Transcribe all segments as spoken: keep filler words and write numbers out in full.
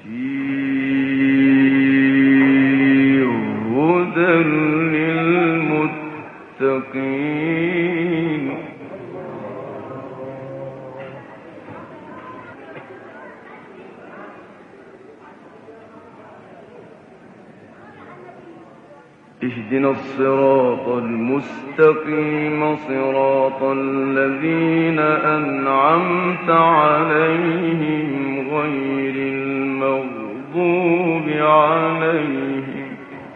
اهدنا الصراط المستقيم صراط الذين أنعمت عليهم غير المغضوب عليهم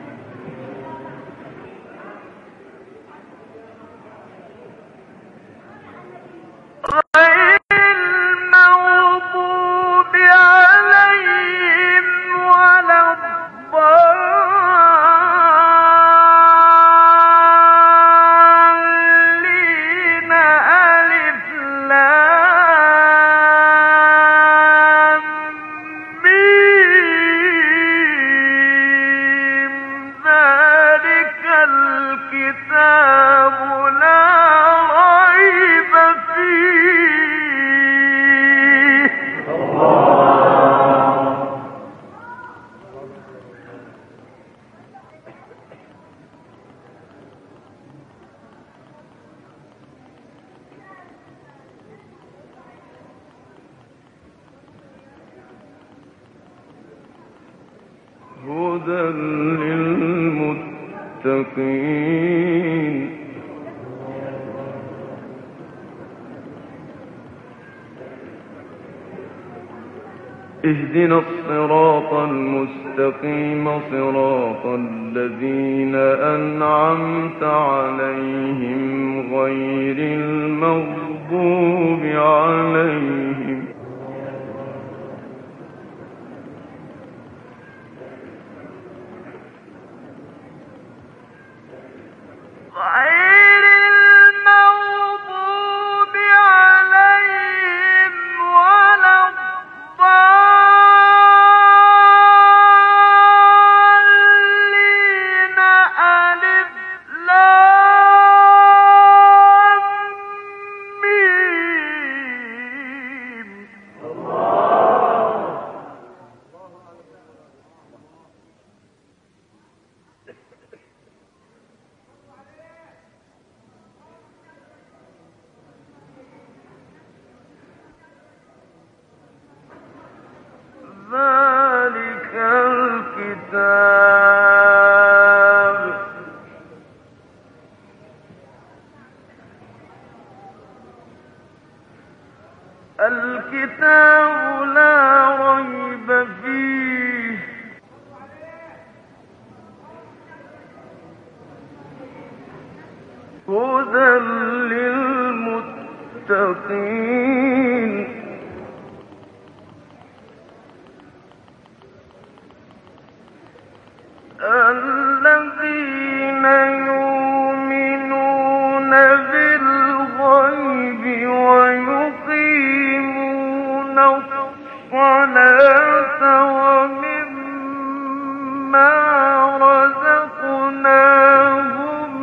هدى للمتقين اهدنا الصراط المستقيم صراط الذين أنعمت عليهم غير المغضوب عليهم ذلك الكتاب الكتاب لا ريب فيه هدى للمتقين الذين يؤمنون بالغيب ويقيمون الصلاة ومما رزقناهم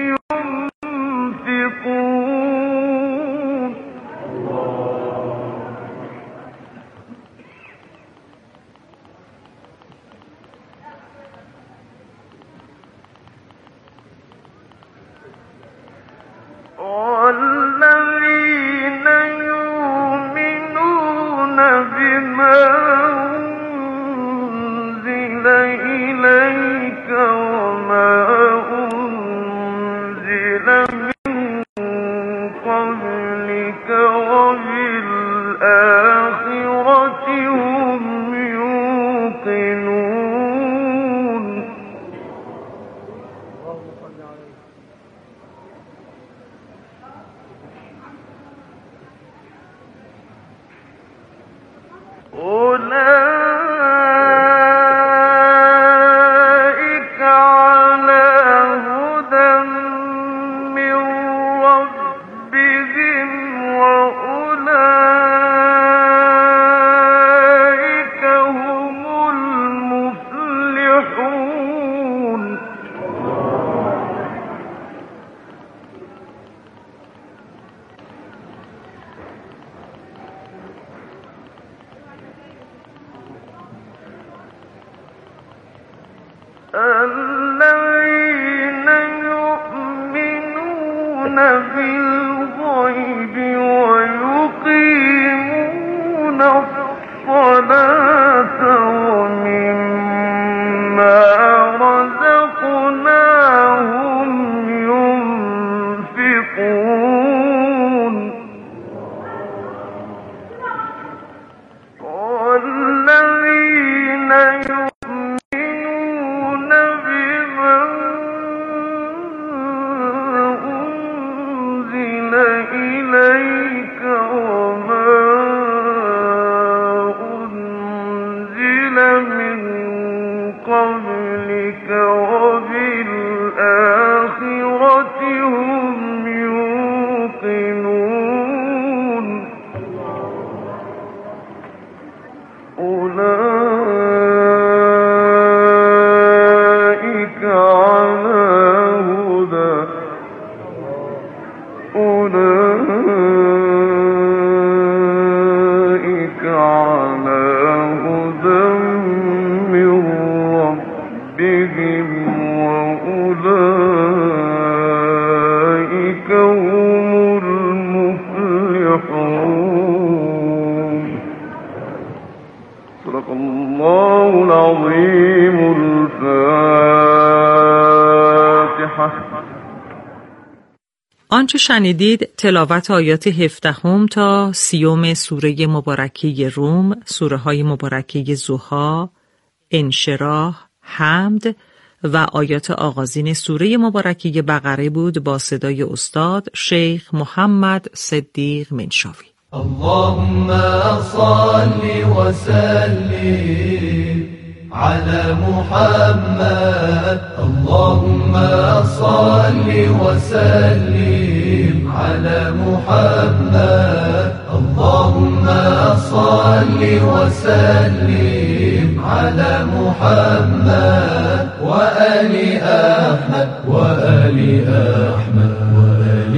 ينفقون والذين يؤمنون بما الذين يؤمنون بالغيب ويقيمون الصلاة ومما رزقناهم ينفقون والذين يؤمنون بما أنزل إليك وما أنزل من قبلك وبالآخرة هم يوقنون أولئك على هدى أولئك على هدى من ربهم وأولئك هم المفلحون. صدق الله العظيم. الفاتحة. آنچه شنیدید تلاوت آیات هفدهم تا سیوم سوره مبارکه روم، سوره های مبارکه ضحی، انشراح، حمد و آیات آغازین سوره مبارکه بقره بود با صدای استاد شیخ محمد صدیق منشاوی. اللهم صل وسلم على محمد. اللهم صل وسلم على محمد. اللهم صل وسلم على محمد وآل أحمد وآل أحمد وآل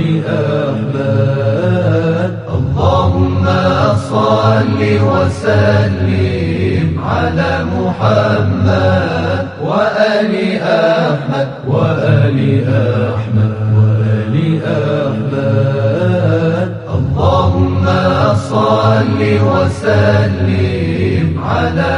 أحمد. اللهم صل وسلم على محمد وآل أحمد وآل أحمد وآل أحمد. اللهم صل وسلم على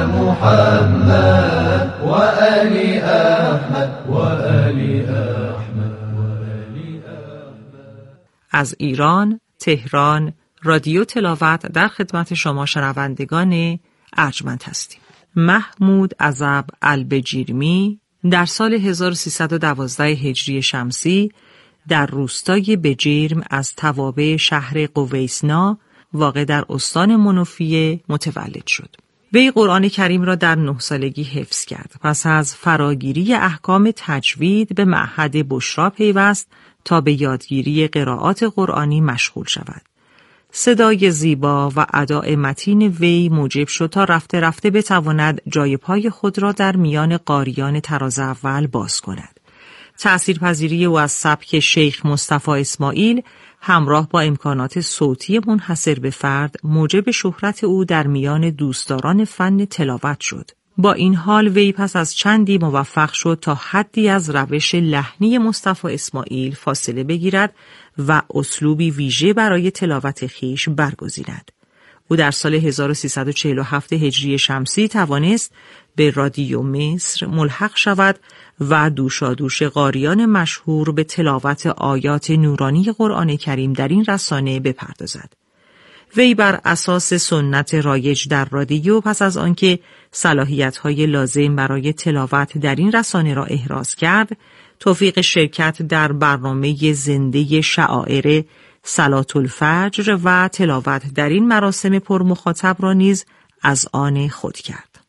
محمد وآل أحمد وآل أحمد وآل أحمد. از ایران، تهران، رادیو تلاوت در خدمت شما شنوندگان ارجمند هستیم. محمود عزب البجیرمی در سال هزار و سیصد و دوازده هجری شمسی در روستای بجیرم از توابع شهر قویسنا واقع در استان منوفیه متولد شد. وی قرآن کریم را در نه سالگی حفظ کرد. پس از فراگیری احکام تجوید به معهد بشرا پیوست تا به یادگیری قرائات قرآنی مشغول شود. صدای زیبا و اداء متین وی موجب شد تا رفته رفته بتواند جای پای خود را در میان قاریان طراز اول باز کند. تأثیرپذیری او از سبک شیخ مصطفی اسماعیل همراه با امکانات صوتی منحصر به فرد موجب شهرت او در میان دوستداران فن تلاوت شد. با این حال وی پس از چندی موفق شد تا حدی از روش لحنی مصطفی اسماعیل فاصله بگیرد و اسلوبی ویژه برای تلاوت خیش برگزیند. او در سال هزار و سیصد و چهل و هفت هجری شمسی توانست به رادیو مصر ملحق شود و دوشادوش قاریان مشهور به تلاوت آیات نورانی قرآن کریم در این رسانه بپردازد. وی بر اساس سنت رایج در رادیو پس از آنکه صلاحیت‌های لازم برای تلاوت در این رسانه را احراز کرد، توفیق شرکت در برنامه زنده شعائر صلاة الفجر و تلاوت در این مراسم پرمخاطب را نیز از آن خود کرد.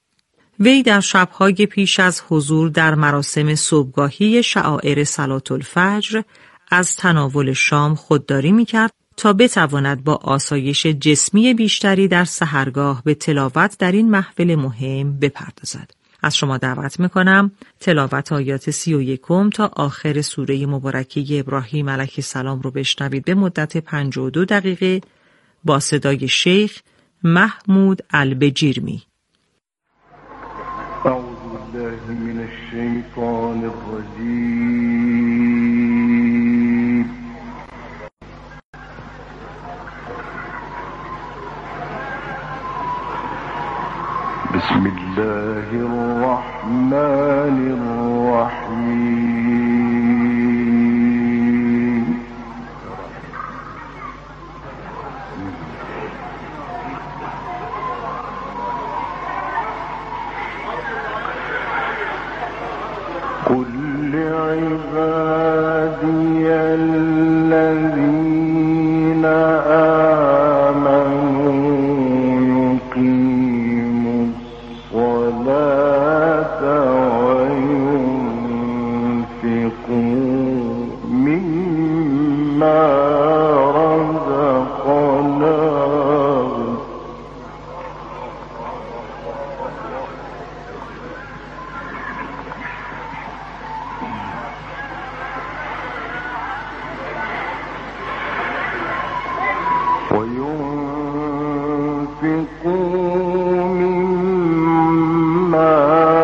وی در شب‌های پیش از حضور در مراسم صبحگاهی شعائر صلاة الفجر از تناول شام خودداری می‌کرد تا بتواند با آسایش جسمی بیشتری در سحرگاه به تلاوت در این محفل مهم بپردازد. از شما دعوت میکنم تلاوت آیات سی و یکم تا آخر سوره مبارکه ابراهیم علیه السلام رو بشنوید به مدت پنجاه و دو دقیقه با صدای شیخ محمود البجیرمی. اعوذ بالله من الشيطان الرجيم. بسم الله الرحمن الرحيم. قل لعبادي الذين آمنوا يقيموا الصلاة وينفقوا مما رزقناهم وينفقوا مما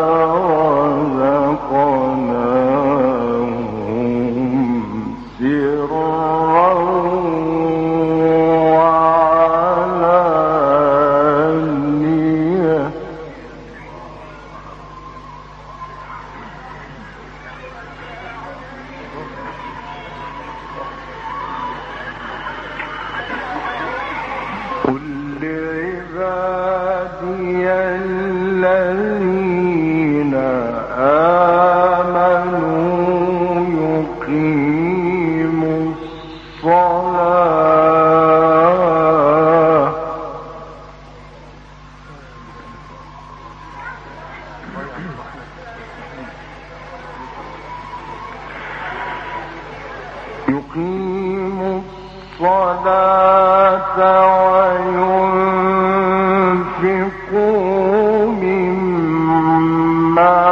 رزقناهم سرا وعلانية قل لعبادي الذين آمنوا يقيموا الصلاة يقيموا الصلاة وينفقوا مما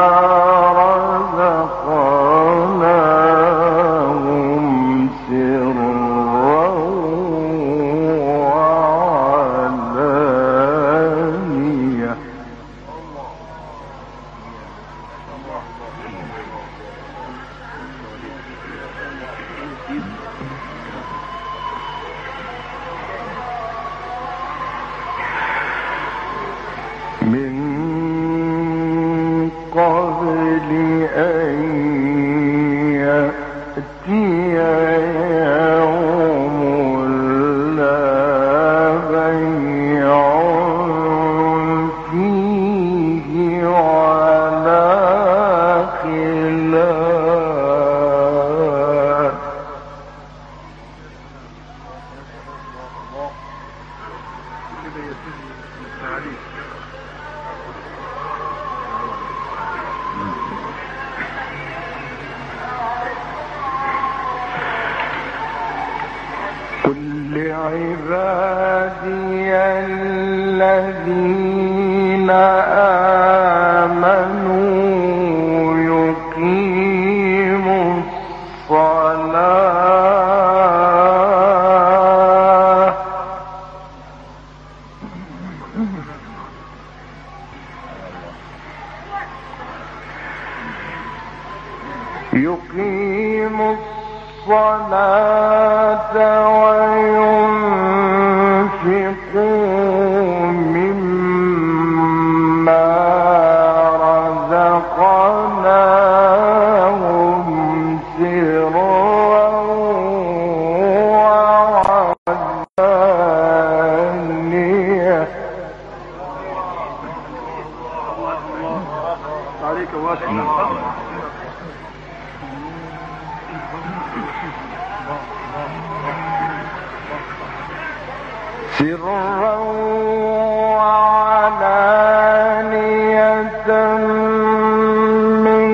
رزقناهم سرا وعلانية من قبل أن يأتي يوم لا بيع فيه ولا خلال قل لعبادي الذين آمنوا يقيموا الصلاة يقيموا الصلاة وينفقوا مما رزقناهم سرا وعلانية عليك واسع سرا وعلانية من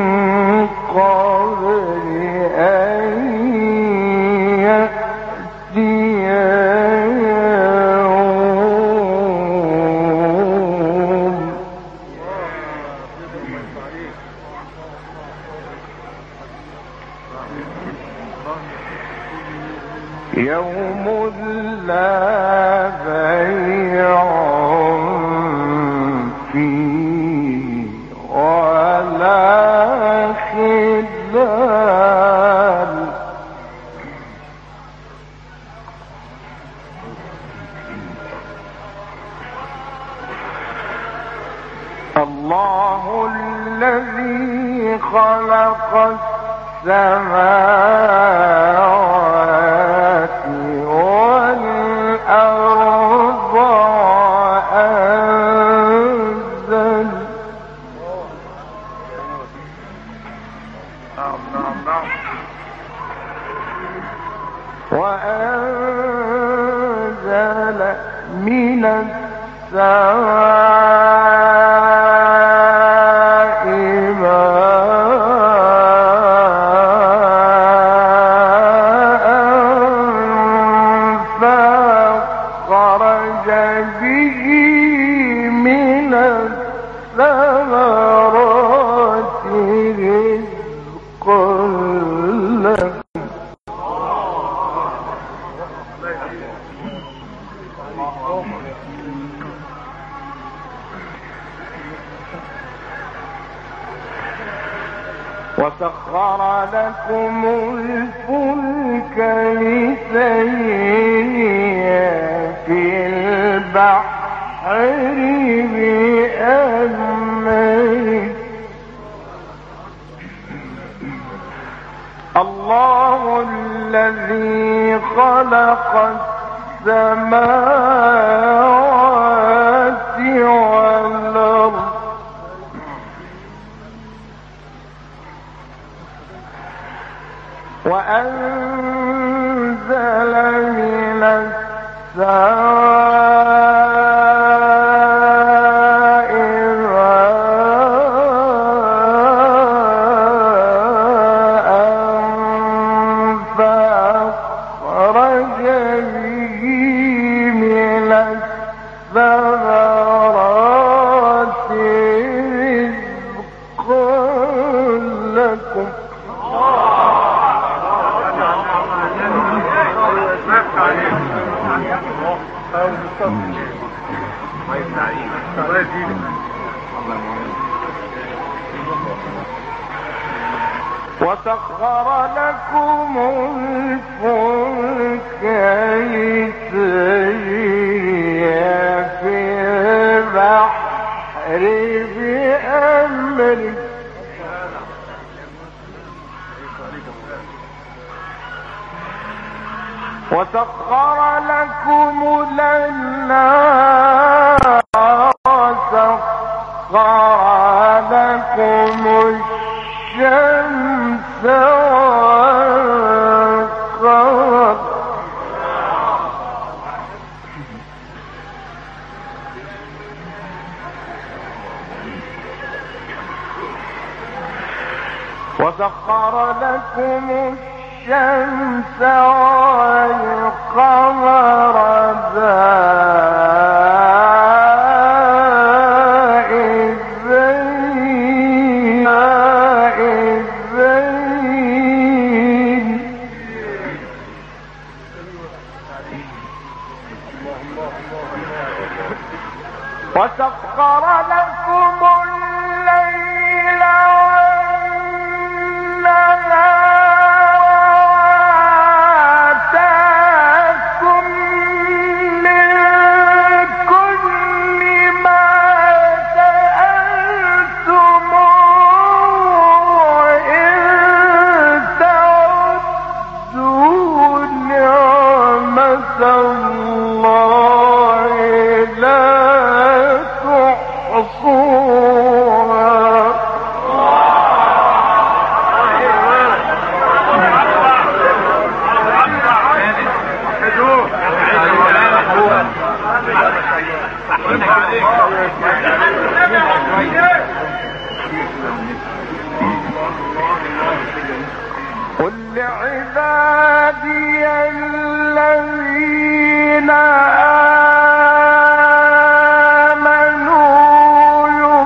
قبل أن يأتي يوم يوم لا بيع فيه ولا الله الذي خلق السماوات والأرض وأنزل وأنزل من السماء ماء فأخرج به من الثمرات رزقا لكم وسخر لكم الفلك لتجري في البحر بأمره الله الذي خلق السماوات والأرض وأنزل من السماء ماء فأخرج به من الثمرات رزقا لكم وسخر لكم الفلك لتجري في البحر بأمره وسخر لكم الأنهار وسخر لكم الشمس والقمر وسخر لكم الشمس والقمر دائبين وسخر لكم الليل قل لعبادي الذين آمنوا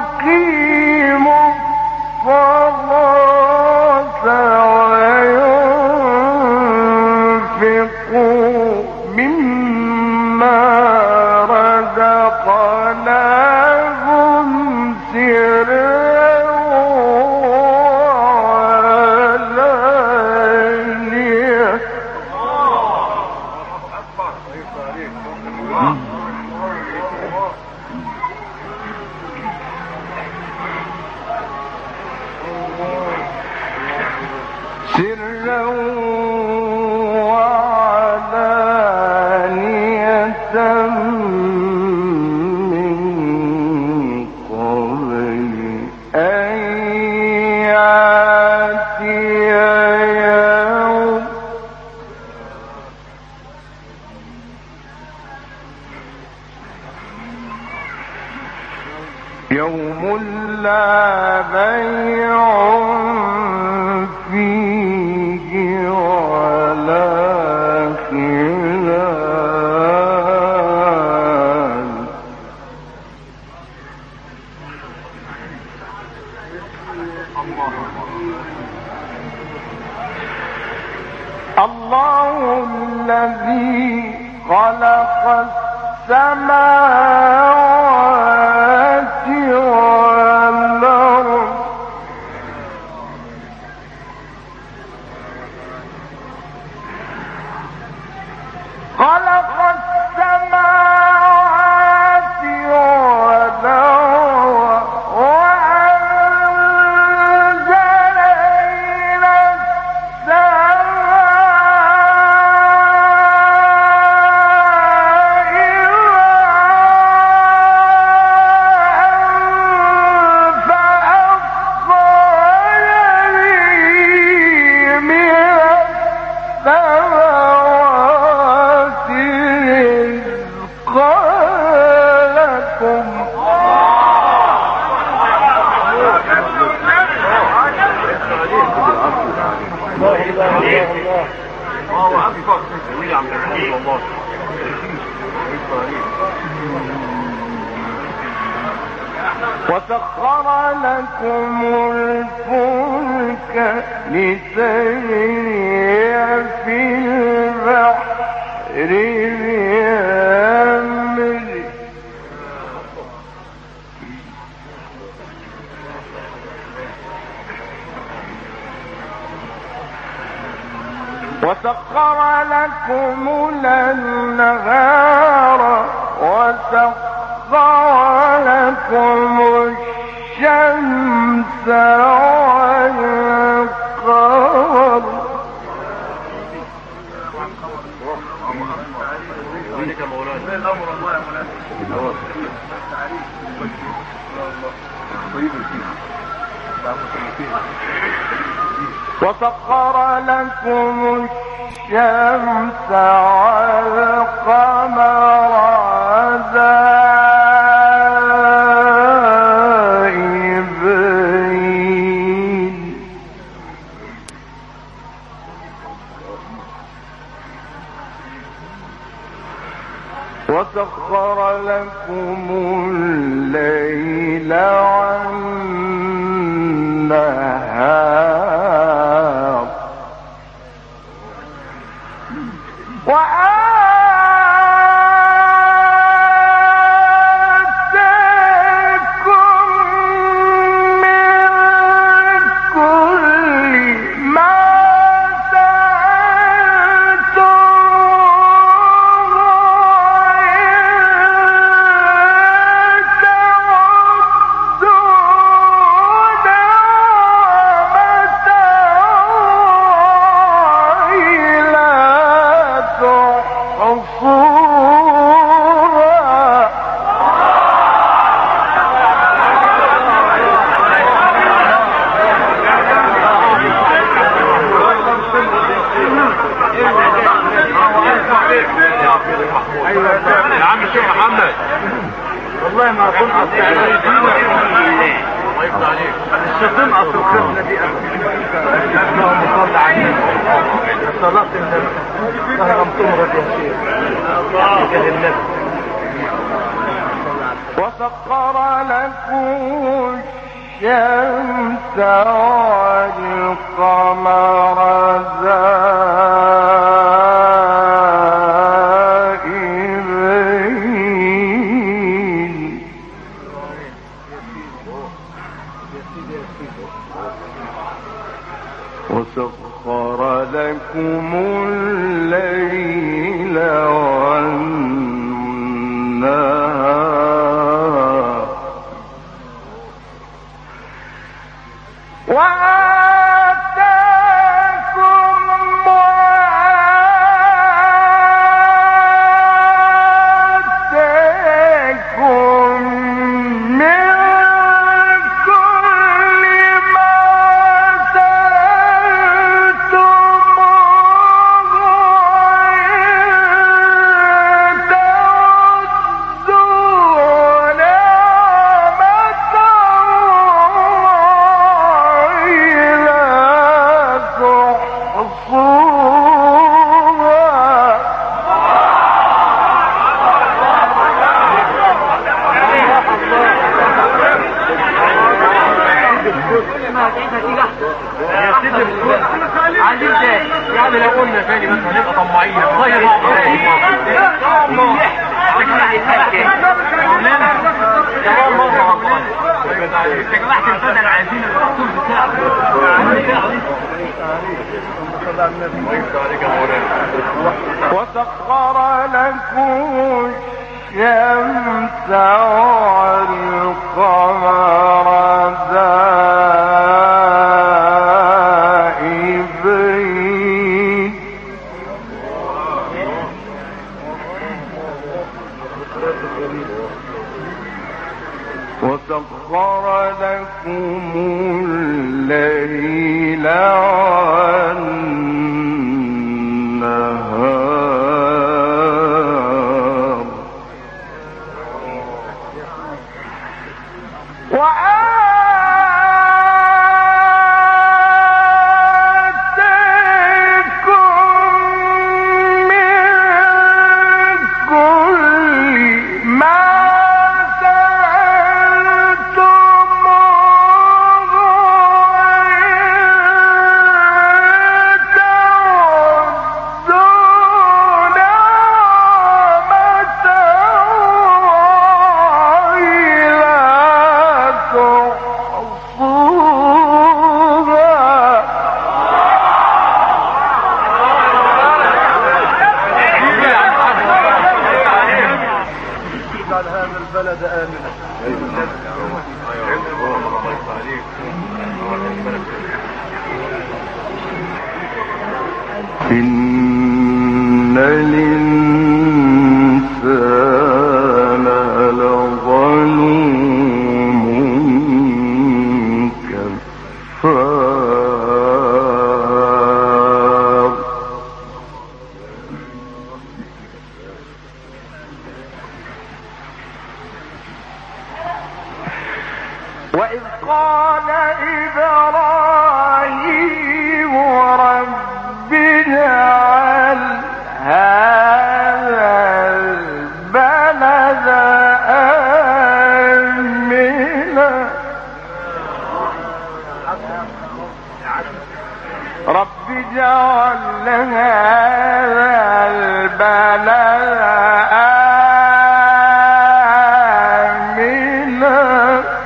يوم لا بيع فيه ولا خلال. الله الذي خلق السماوات والأرض خلق السماوات والأرض وأنزل إلى وسخر لكم الفلك لتجري في البحر بأمره وسخر لكم الأنهار وسخر لكم الشمس والقمر وسخر لكم الشمس والقمر دائبين وسخر لكم الليل والنهار وآتاكم من كل ما سألتموه وإن تعدوا نعمة الله لا تحصوها. يا عم الشيخ محمد والله ما اكون قصدي عليك. الله يفتح عليك. الشيطان اصل الخدمه دي اللهم صل على النبي. صلاه النبي الله يرحمه يا شيخ. الله النبي. وسخر لكم الشمس والقمر دائبين وسخر لكم الليل والنهار وآتاكم وآتاكم من كل ما سألتموه وإن تعدوا نعمة ما هتعيد نتيجة يا سيدي عايزين تاني يعني لو قلنا تاني بس هنبقى طماعين طيب كمان مرة والله يا جماعة البدل عايزين الرسول بتاعه وسخر لكم الشمس والقمر دائبين وسخر لكم الليل والنهار وآتاكم من كل ما البلد آمنة إن الإنسان لظلوم كفار وإذ قال إبراهيم رب اجعل هذا البلد آمنا رب اجعل هذا البلد آمنا